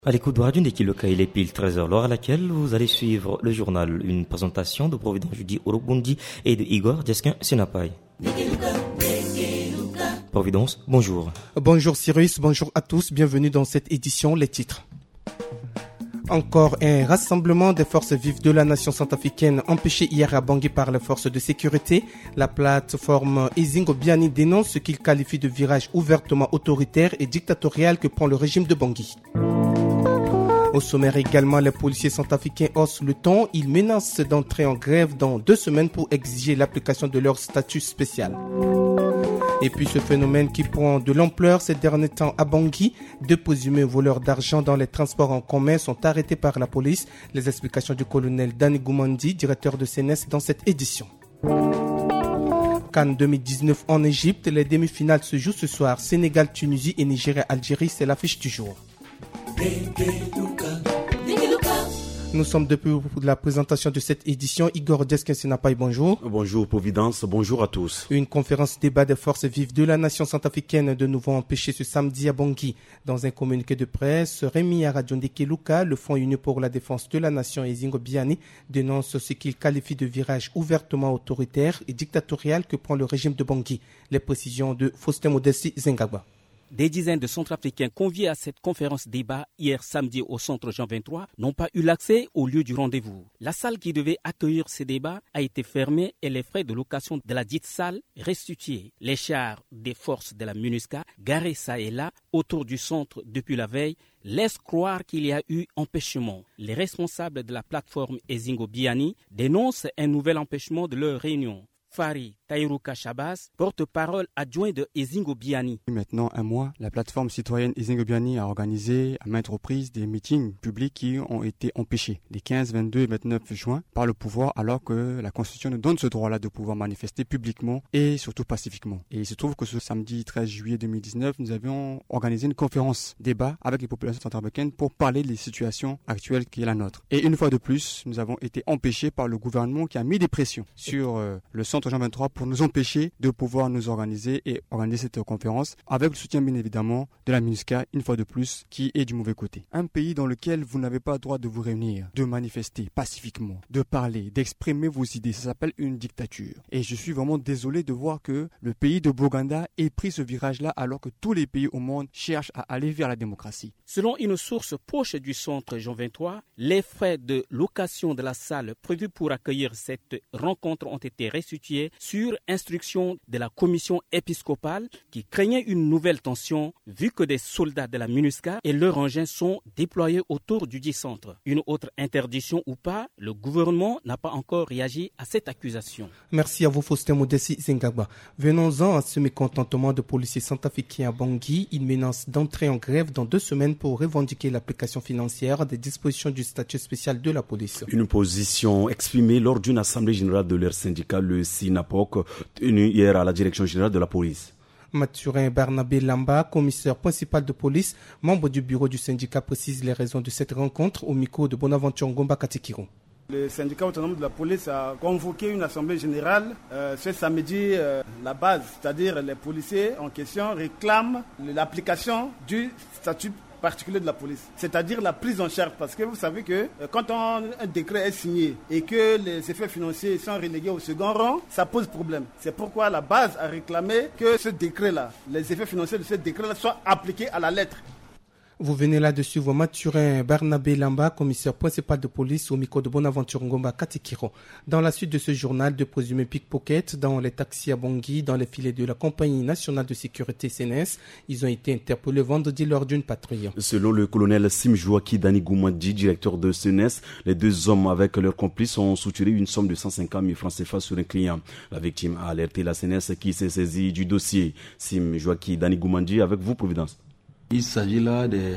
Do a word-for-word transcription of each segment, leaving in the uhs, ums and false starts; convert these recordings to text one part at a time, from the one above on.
À l'écoute de Radio Ndekiloka, il est pile treize heures, l'heure à laquelle vous allez suivre le journal, une présentation de Providence Judy Orobundi et de Igor Desquin Senapai. Providence, bonjour. Bonjour Cyrus, bonjour à tous, bienvenue dans cette édition, les titres. Encore un rassemblement des forces vives de la nation centrafricaine empêché hier à Bangui par les forces de sécurité. La plateforme Ezingo Biani dénonce ce qu'il qualifie de virage ouvertement autoritaire et dictatorial que prend le régime de Bangui. Au sommaire également, les policiers centrafricains haussent le ton. Ils menacent d'entrer en grève dans deux semaines pour exiger l'application de leur statut spécial. Et puis ce phénomène qui prend de l'ampleur ces derniers temps à Bangui, deux présumés voleurs d'argent dans les transports en commun sont arrêtés par la police. Les explications du colonel Dani Goumandi, directeur de C N E S dans cette édition. CAN deux mille dix-neuf en Égypte, les demi-finales se jouent ce soir. Sénégal, Tunisie et Nigeria, Algérie, c'est l'affiche du jour. Nous sommes depuis la présentation de cette édition. Igor Desquin Senapai, bonjour. Bonjour Providence, bonjour à tous. Une conférence débat des forces vives de la nation centrafricaine de nouveau empêchée ce samedi à Bangui. Dans un communiqué de presse, remis à Radio Ndekiloka, le Fonds uni pour la défense de la nation Ezingo Biani dénonce ce qu'il qualifie de virage ouvertement autoritaire et dictatorial que prend le régime de Bangui. Les précisions de Faustin Modesti Zengagba. Des dizaines de Centrafricains conviés à cette conférence débat hier samedi au centre Jean vingt-trois n'ont pas eu l'accès au lieu du rendez-vous. La salle qui devait accueillir ces débats a été fermée et les frais de location de la dite salle restitués. Les chars des forces de la MINUSCA, garés ça et là autour du centre depuis la veille, laissent croire qu'il y a eu empêchement. Les responsables de la plateforme Ezingo Biani dénoncent un nouvel empêchement de leur réunion. Fari Tairuka Shabazz, porte-parole adjoint de Ezingo Biani. Maintenant un mois, la plateforme citoyenne Ezingo Biani a organisé à maintes reprises des meetings publics qui ont été empêchés les quinze, vingt-deux et vingt-neuf juin par le pouvoir, alors que la Constitution nous donne ce droit-là de pouvoir manifester publiquement et surtout pacifiquement. Et il se trouve que ce samedi treize juillet deux mille dix-neuf, nous avions organisé une conférence débat avec les populations centrafricaines pour parler des situations actuelles qui est la nôtre. Et une fois de plus, nous avons été empêchés par le gouvernement qui a mis des pressions sur euh, le centre Jean vingt-trois pour nous empêcher de pouvoir nous organiser et organiser cette conférence avec le soutien bien évidemment de la MINUSCA, une fois de plus, qui est du mauvais côté. Un pays dans lequel vous n'avez pas le droit de vous réunir, de manifester pacifiquement, de parler, d'exprimer vos idées, ça s'appelle une dictature. Et je suis vraiment désolé de voir que le pays de Boganda ait pris ce virage-là alors que tous les pays au monde cherchent à aller vers la démocratie. Selon une source proche du centre Jean vingt-trois, les frais de location de la salle prévus pour accueillir cette rencontre ont été restitués sur instruction de la commission épiscopale qui craignait une nouvelle tension vu que des soldats de la MINUSCA et leurs engins sont déployés autour du dit centre. Une autre interdiction ou pas, le gouvernement n'a pas encore réagi à cette accusation. Merci à vous Faustin Modessi Zengagba. Venons-en à ce mécontentement de policiers centrafricains à Bangui. Ils menacent d'entrer en grève dans deux semaines pour revendiquer l'application financière des dispositions du statut spécial de la police. Une position exprimée lors d'une assemblée générale de leur syndicat, le SINAPOC, tenue hier à la direction générale de la police. Mathurin Barnabé Lamba, commissaire principal de police, membre du bureau du syndicat, précise les raisons de cette rencontre au micro de Bonaventure Ngomba Katikiro. Le syndicat autonome de la police a convoqué une assemblée générale euh, ce samedi. Euh, la base, c'est-à-dire les policiers en question, réclament l'application du statut particulier de la police, c'est-à-dire la prise en charge, parce que vous savez que euh, quand on, un décret est signé et que les effets financiers sont relégués au second rang, ça pose problème. C'est pourquoi la base a réclamé que ce décret-là, les effets financiers de ce décret-là soient appliqués à la lettre. Vous venez là de suivre Mathurin Barnabé Lamba, commissaire principal de police au micro de Bonaventure Ngomba Katikiro. Dans la suite de ce journal, de présumés pickpockets dans les taxis à Bangui, dans les filets de la compagnie nationale de sécurité C N E S. Ils ont été interpellés vendredi lors d'une patrouille. Selon le colonel Simjouaki Dani Goumandi, directeur de C N E S, les deux hommes avec leurs complices ont soutiré une somme de cent cinquante mille francs C F A sur un client. La victime a alerté la C N E S qui s'est saisie du dossier. Simjouaki Dani Goumandi, avec vous, Providence. Il s'agit là des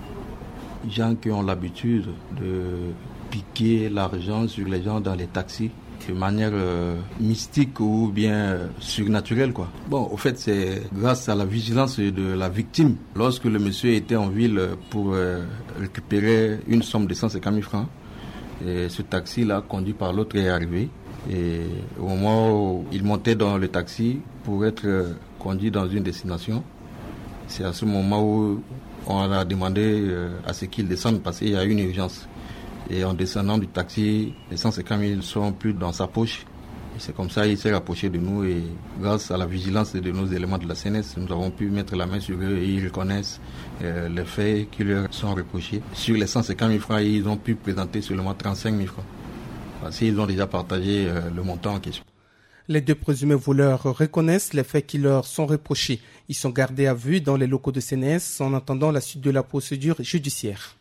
gens qui ont l'habitude de piquer l'argent sur les gens dans les taxis de manière euh, mystique ou bien euh, surnaturelle, quoi. Bon, au fait, c'est grâce à la vigilance de la victime. Lorsque le monsieur était en ville pour euh, récupérer une somme de cent cinquante mille francs, et ce taxi-là, conduit par l'autre, est arrivé. Et au moment où il montait dans le taxi pour être euh, conduit dans une destination, c'est à ce moment où on a demandé euh, à ce qu'ils descendent parce qu'il y a une urgence. Et en descendant du taxi, les cent cinquante mille ne sont plus dans sa poche. Et c'est comme ça qu'il s'est rapproché de nous et grâce à la vigilance de nos éléments de la C N E S, nous avons pu mettre la main sur eux et ils reconnaissent euh, les faits qui leur sont reprochés. Sur les cent cinquante mille francs, ils ont pu présenter seulement trente-cinq mille francs. Parce qu'ils ont déjà partagé euh, le montant en question. Les deux présumés voleurs reconnaissent les faits qui leur sont reprochés. Ils sont gardés à vue dans les locaux de C N E S en attendant la suite de la procédure judiciaire.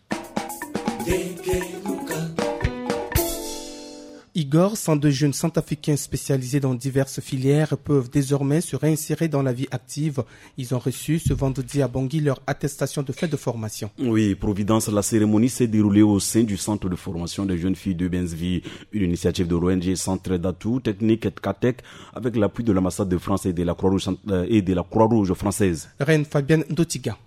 Igor, cent deux jeunes centrafricains spécialisés dans diverses filières peuvent désormais se réinsérer dans la vie active. Ils ont reçu ce vendredi à Bangui leur attestation de fin de formation. Oui, Providence, la cérémonie s'est déroulée au sein du centre de formation des jeunes filles de Benzvi, une initiative de l'O N G Centre d'Atout Technique et Catec avec l'appui de l'ambassade de France et de la Croix-Rouge, et de la Croix-Rouge française. Reine Fabienne Dotiga.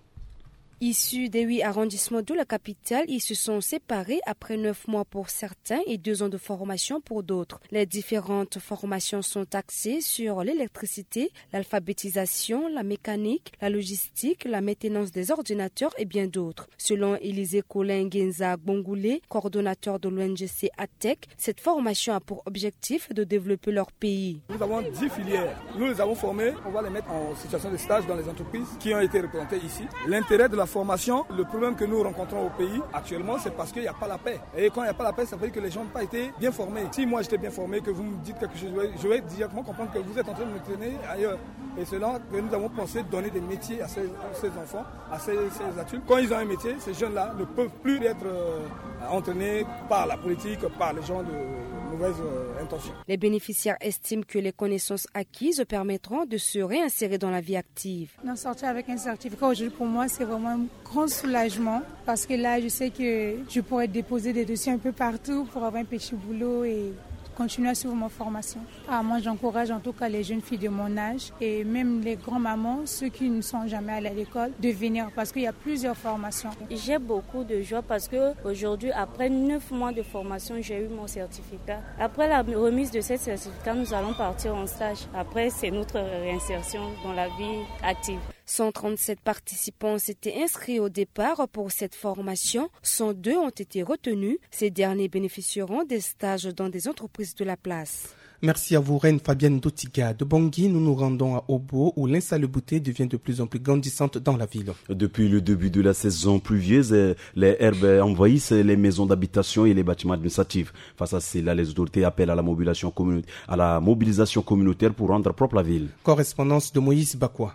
Issus des huit arrondissements de la capitale, ils se sont séparés après neuf mois pour certains et deux ans de formation pour d'autres. Les différentes formations sont axées sur l'électricité, l'alphabétisation, la mécanique, la logistique, la maintenance des ordinateurs et bien d'autres. Selon Élisée Colin Genza Bongoulé, coordonnateur de l'O N G C A T E C, cette formation a pour objectif de développer leur pays. Nous avons dix filières. Nous les avons formées. On va les mettre en situation de stage dans les entreprises qui ont été représentées ici. L'intérêt de la formation, le problème que nous rencontrons au pays actuellement, c'est parce qu'il n'y a pas la paix. Et quand il n'y a pas la paix, ça veut dire que les gens n'ont pas été bien formés. Si moi j'étais bien formé, que vous me dites quelque chose, je vais directement comprendre que vous êtes en train de me traîner ailleurs. Et c'est là que nous avons pensé donner des métiers à ces, à ces enfants, à ces, ces adultes. Quand ils ont un métier, ces jeunes-là ne peuvent plus être euh, entraînés par la politique, par les gens de mauvaises euh, intentions. Les bénéficiaires estiment que les connaissances acquises permettront de se réinsérer dans la vie active. D'en sortir avec un certificat aujourd'hui, pour moi, c'est vraiment un grand soulagement parce que là, je sais que je pourrais déposer des dossiers un peu partout pour avoir un petit boulot et continuer à suivre ma formation. Ah, moi, j'encourage en tout cas les jeunes filles de mon âge et même les grands-mamans, ceux qui ne sont jamais allés à l'école, de venir parce qu'il y a plusieurs formations. J'ai beaucoup de joie parce qu'aujourd'hui, après neuf mois de formation, j'ai eu mon certificat. Après la remise de ce certificat, nous allons partir en stage. Après, c'est notre réinsertion dans la vie active. cent trente-sept participants s'étaient inscrits au départ pour cette formation. cent deux ont été retenus. Ces derniers bénéficieront des stages dans des entreprises de la place. Merci à vous, Reine Fabienne Dotiga. De Bangui, nous nous rendons à Obo, où l'insalubrité devient de plus en plus grandissante dans la ville. Depuis le début de la saison pluvieuse, les herbes envahissent les maisons d'habitation et les bâtiments administratifs. Face à cela, les autorités appellent à la mobilisation, commune... à la mobilisation communautaire pour rendre propre la ville. Correspondance de Moïse Bakwa.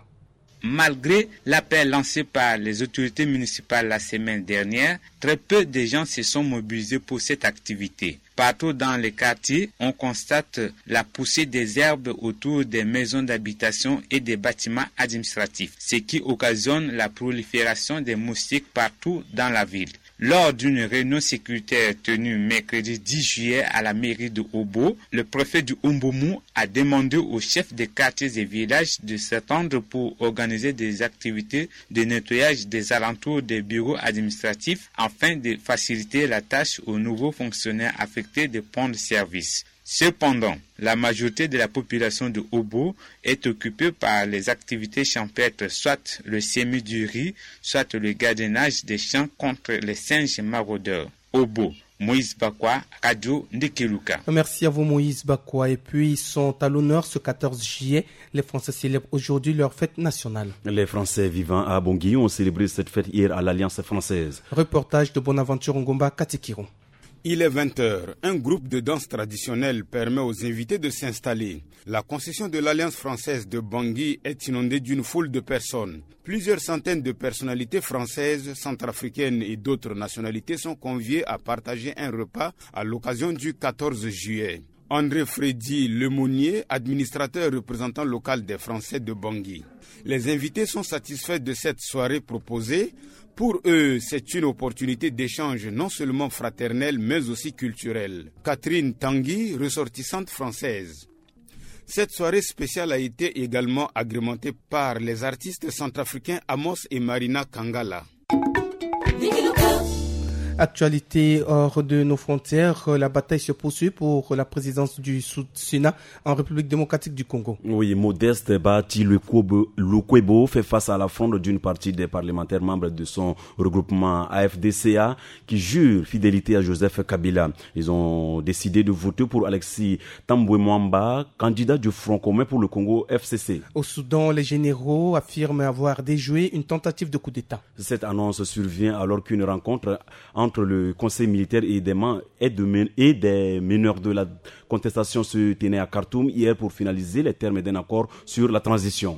Malgré l'appel lancé par les autorités municipales la semaine dernière, très peu de gens se sont mobilisés pour cette activité. Partout dans les quartiers, on constate la poussée des herbes autour des maisons d'habitation et des bâtiments administratifs, ce qui occasionne la prolifération des moustiques partout dans la ville. Lors d'une réunion sécuritaire tenue mercredi dix juillet à la mairie de Obo, le préfet du Ombomou a demandé aux chefs des quartiers et villages de s'attendre pour organiser des activités de nettoyage des alentours des bureaux administratifs afin de faciliter la tâche aux nouveaux fonctionnaires affectés de prendre service. Cependant, la majorité de la population de Obo est occupée par les activités champêtres, soit le semis du riz, soit le gardiennage des champs contre les singes maraudeurs. Obo, Moïse Bakwa, Radio Ndekeluka. Merci à vous Moïse Bakwa. Et puis ils sont à l'honneur ce quatorze juillet. Les Français célèbrent aujourd'hui leur fête nationale. Les Français vivant à Bangui ont célébré cette fête hier à l'Alliance française. Reportage de Bonaventure Ngomba Katikiro. Il est vingt heures. Un groupe de danse traditionnelle permet aux invités de s'installer. La concession de l'Alliance française de Bangui est inondée d'une foule de personnes. Plusieurs centaines de personnalités françaises, centrafricaines et d'autres nationalités sont conviées à partager un repas à l'occasion du quatorze juillet. André Freddy Lemonnier, administrateur représentant local des Français de Bangui. Les invités sont satisfaits de cette soirée proposée. Pour eux, c'est une opportunité d'échange non seulement fraternel, mais aussi culturel. Catherine Tanguy, ressortissante française. Cette soirée spéciale a été également agrémentée par les artistes centrafricains Amos et Marina Kangala. Actualité hors de nos frontières, la bataille se poursuit pour la présidence du Sénat en République démocratique du Congo. Oui, Modeste Bahati Lukwebo fait face à l'affront d'une partie des parlementaires membres de son regroupement A F D C A qui jurent fidélité à Joseph Kabila. Ils ont décidé de voter pour Alexis Tambwe Mwamba, candidat du Front commun pour le Congo F C C. Au Soudan, les généraux affirment avoir déjoué une tentative de coup d'État. Cette annonce survient alors qu'une rencontre entre le conseil militaire et des, et de, et des meneurs de la contestation se tenait à Khartoum hier pour finaliser les termes d'un accord sur la transition.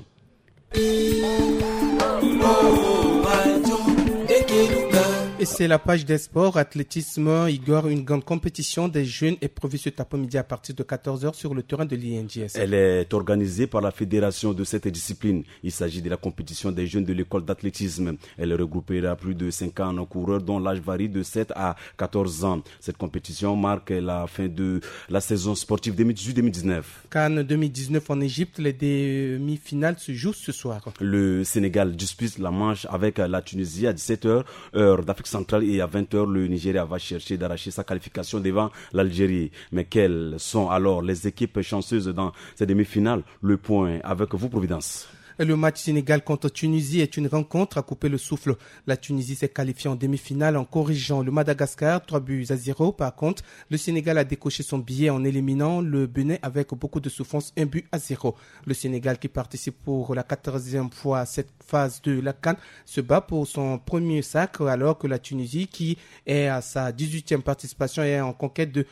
Et c'est la page des sports, athlétisme, Igor, une grande compétition des jeunes est prévue cet après-midi à partir de quatorze heures sur le terrain de l'I N G S. Elle est organisée par la fédération de cette discipline. Il s'agit de la compétition des jeunes de l'école d'athlétisme. Elle regroupera plus de cinquante coureurs dont l'âge varie de sept à quatorze ans. Cette compétition marque la fin de la saison sportive deux mille dix-huit deux mille dix-neuf. Cannes deux mille dix-neuf en Égypte, les demi-finales se jouent ce soir. Le Sénégal dispute la manche avec la Tunisie à dix-sept heures, heure d'Afrique centrale, et à vingt heures, le Nigeria va chercher d'arracher sa qualification devant l'Algérie. Mais quelles sont alors les équipes chanceuses dans ces demi-finales? Le point avec vous, Providence. Le match Sénégal contre Tunisie est une rencontre à couper le souffle. La Tunisie s'est qualifiée en demi-finale en corrigeant le Madagascar, trois buts à zéro. Par contre, le Sénégal a décoché son billet en éliminant le Bénin avec beaucoup de souffrance, un but à zéro. Le Sénégal, qui participe pour la quatorzième fois à cette phase de la CAN, se bat pour son premier sacre, alors que la Tunisie, qui est à sa dix-huitième participation, est en conquête de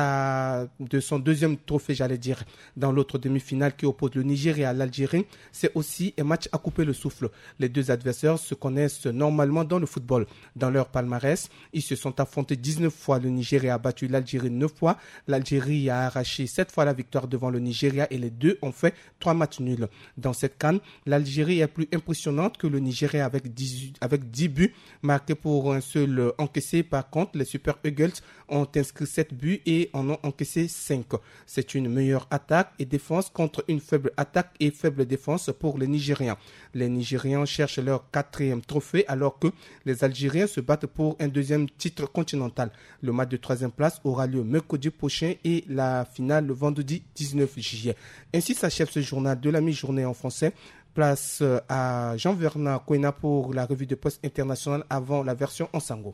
sa, de son deuxième trophée, j'allais dire. Dans l'autre demi-finale qui oppose le Nigeria à l'Algérie, c'est aussi un match à couper le souffle. Les deux adversaires se connaissent normalement dans le football. Dans leur palmarès, ils se sont affrontés dix-neuf fois. Le Nigeria a battu l'Algérie neuf fois. L'Algérie a arraché sept fois la victoire devant le Nigeria et les deux ont fait trois matchs nuls. Dans cette CAN, l'Algérie est plus impressionnante que le Nigeria avec dix, avec dix buts marqués pour un seul encaissé. Par contre, les Super Eagles ont inscrit sept buts et en ont encaissé cinq. C'est une meilleure attaque et défense contre une faible attaque et faible défense pour les Nigériens. Les Nigérians cherchent leur quatrième trophée alors que les Algériens se battent pour un deuxième titre continental. Le match de troisième place aura lieu mercredi prochain et la finale le vendredi dix-neuf juillet. Ainsi s'achève ce journal de la mi-journée en français. Place à Jean-Bernard Kouena pour la revue de presse internationale avant la version en sango.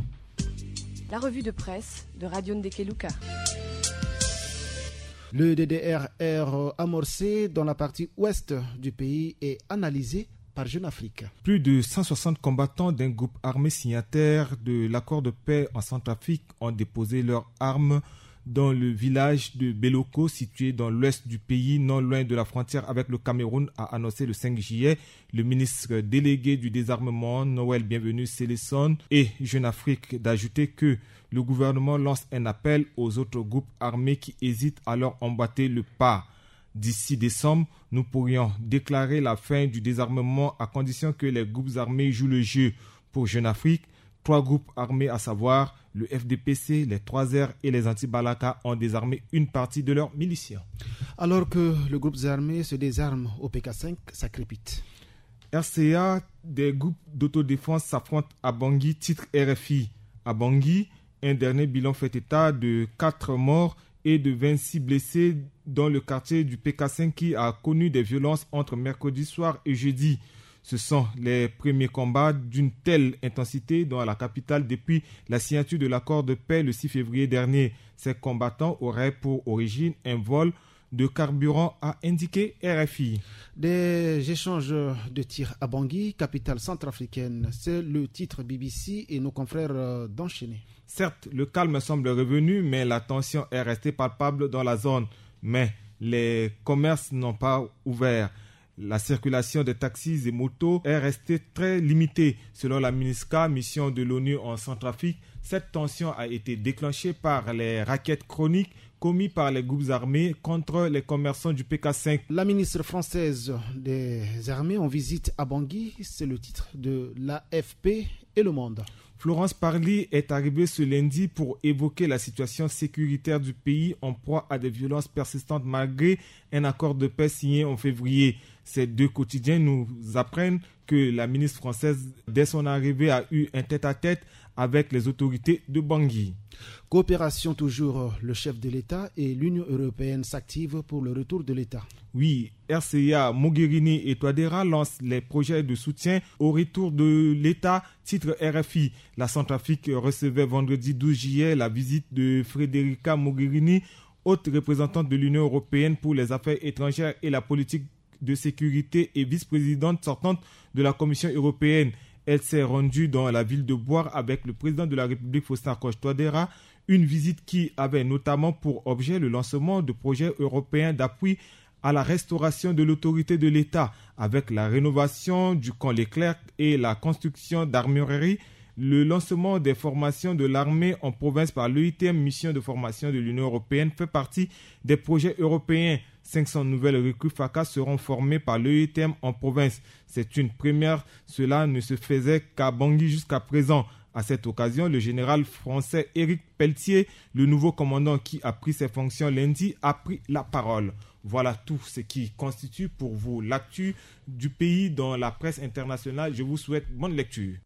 La revue de presse de Radio Ndekeluka. Le D D R R amorcé dans la partie ouest du pays est analysé par Jeune Afrique. Plus de cent soixante combattants d'un groupe armé signataire de l'accord de paix en Centrafrique ont déposé leurs armes dans le village de Beloko, situé dans l'ouest du pays, non loin de la frontière avec le Cameroun, a annoncé le cinq juillet le ministre délégué du désarmement, Noël Bienvenu Célesson, et Jeune Afrique d'ajouter que le gouvernement lance un appel aux autres groupes armés qui hésitent à leur emboîter le pas. D'ici décembre, nous pourrions déclarer la fin du désarmement à condition que les groupes armés jouent le jeu. Pour Jeune Afrique, trois groupes armés, à savoir le F D P C, les trois R et les anti-Balaka, ont désarmé une partie de leurs miliciens. Alors que le groupe armé se désarme au P K cinq, ça crépite. R C A, des groupes d'autodéfense s'affrontent à Bangui, titre R F I. À Bangui, un dernier bilan fait état de quatre morts et de vingt-six blessés dans le quartier du P K cinq qui a connu des violences entre mercredi soir et jeudi. Ce sont les premiers combats d'une telle intensité dans la capitale depuis la signature de l'accord de paix le six février dernier. Ces combattants auraient pour origine un vol de carburant, a indiqué R F I. Des échanges de tirs à Bangui, capitale centrafricaine. C'est le titre B B C et nos confrères d'enchaîner. Certes, le calme semble revenu, mais la tension est restée palpable dans la zone. Mais les commerces n'ont pas ouvert. La circulation des taxis et motos est restée très limitée. Selon la MINUSCA, mission de l'ONU en Centrafrique, cette tension a été déclenchée par les rackets chroniques commis par les groupes armés contre les commerçants du P K cinq. La ministre française des armées en visite à Bangui, c'est le titre de l'A F P et Le Monde. Florence Parly est arrivée ce lundi pour évoquer la situation sécuritaire du pays en proie à des violences persistantes malgré un accord de paix signé en février. Ces deux quotidiens nous apprennent que la ministre française, dès son arrivée, a eu un tête-à-tête avec les autorités de Bangui. Coopération toujours, le chef de l'État et l'Union européenne s'activent pour le retour de l'État. Oui, R C A, Mogherini et Touadéra lancent les projets de soutien au retour de l'État, titre R F I. La Centrafrique recevait vendredi douze juillet la visite de Federica Mogherini, haute représentante de l'Union européenne pour les affaires étrangères et la politique de sécurité et vice-présidente sortante de la Commission européenne. Elle s'est rendue dans la ville de Boire avec le président de la République Faustin Archange Touadéra, une visite qui avait notamment pour objet le lancement de projets européens d'appui à la restauration de l'autorité de l'État, avec la rénovation du camp Leclerc et la construction d'armureries, le lancement des formations de l'armée en province par l'E I T M, mission de formation de l'Union européenne, fait partie des projets européens. cinq cents nouvelles recrues F A C A seront formées par l'E I T M en province. C'est une première, cela ne se faisait qu'à Bangui jusqu'à présent. À cette occasion, le général français Éric Pelletier, le nouveau commandant qui a pris ses fonctions lundi, a pris la parole. Voilà tout ce qui constitue pour vous l'actu du pays dans la presse internationale. Je vous souhaite bonne lecture.